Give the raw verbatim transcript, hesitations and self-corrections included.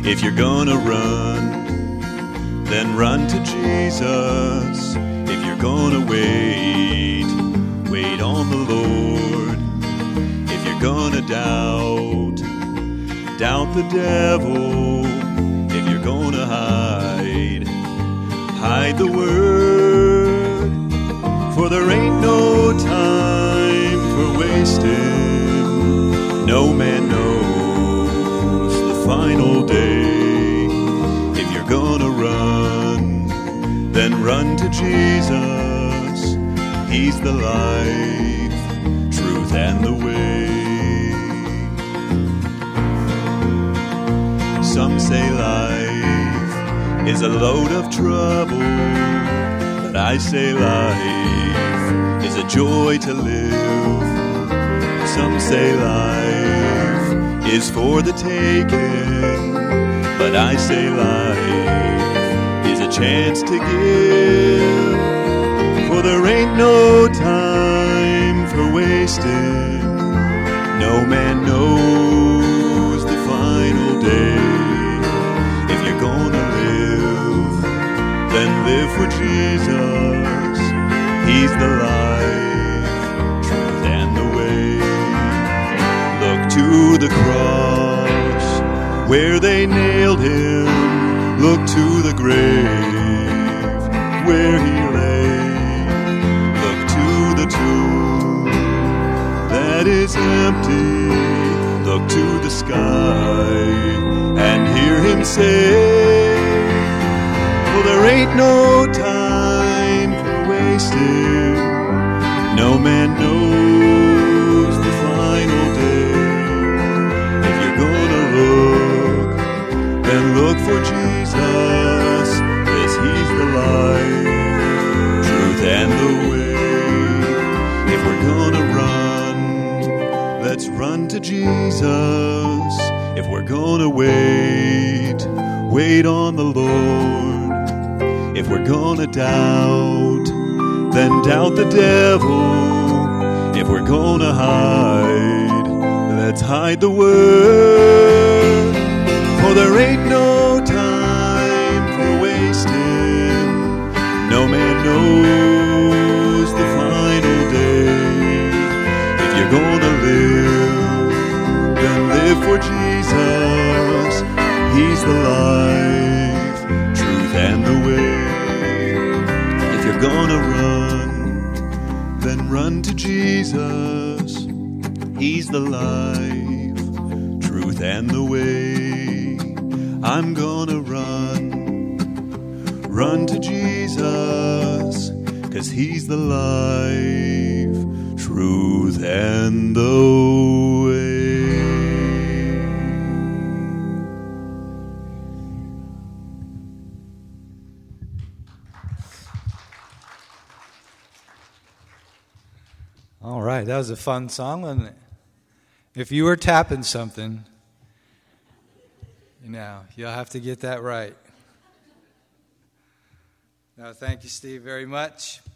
If you're gonna run, then run to Jesus. If you're gonna wait, wait on the Lord. If you're gonna doubt, doubt the devil. If you're gonna hide, hide the word. For there ain't no time for wasting. No man knows the final day. If you're gonna run, then run to Jesus. He's the life, truth, and the way. Some say life is a load of trouble, but I say life is a joy to live. Some say life is for the taking, but I say life is a chance to give. For there ain't no time for wasting. No man knows the final day. If you're gonna live, then live for Jesus. He's the life, truth, and the way. Look to the cross where they nailed him. Look to the grave where he lay. Look to the tomb that is empty. Look to the sky and hear him say, well, there ain't no time for wasting. No man knows the final day. If you're gonna look, then look for Jesus, 'cause he's the life, truth, and the way. If we're gonna run, let's run to Jesus. If we're gonna wait, wait on the Lord. If we're gonna doubt, then doubt the devil. If we're gonna hide, let's hide the word. For there ain't no time for wasting. No man knows the final day. If you're gonna live, then live for Jesus. He's the life, truth, and the way. If you're gonna run, then run to Jesus. He's the life, truth, and the way. I'm gonna run, run to Jesus, 'cause he's the life, truth, and the way. All right, that was a fun song, wasn't it? If you were tapping something, you know, you'll have to get that right. No, thank you, Steve, very much.